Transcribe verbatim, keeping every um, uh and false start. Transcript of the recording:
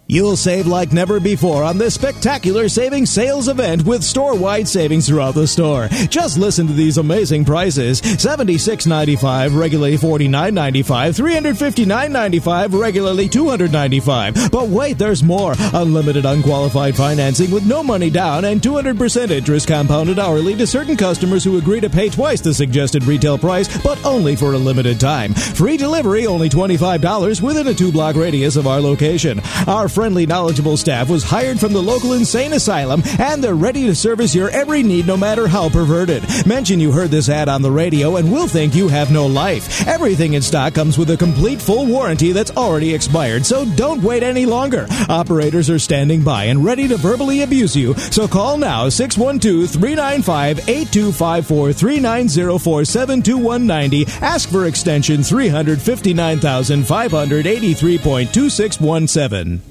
You'll save like never before on this spectacular savings sales event with store-wide savings throughout the store. Just listen to these amazing prices. seventy-six ninety-five, regularly forty-nine ninety-five, three hundred fifty-nine ninety-five, regularly two hundred ninety-five. But wait, there's more. Unlimited unqualified financing with no money down and two hundred percent interest compounded hourly to certain customers who agree to pay twice the suggested retail price, but only for a limited time. Free delivery, only twenty-five dollars within a two-block radius of our location. Our friendly, knowledgeable staff was hired from the local insane asylum, and they're ready to service your every need no matter how perverted. Mention you heard this ad on the radio and we'll think you have no life. Everything in stock comes with a complete full warranty that's already expired, so don't wait any longer. Operators are standing by and ready to verbally abuse you, so call now six one two, three nine five, eight two five four, three nine zero four, seven two one nine zero. Ask for extension three hundred fifty-nine thousand five hundred eighty-three point two six one seven.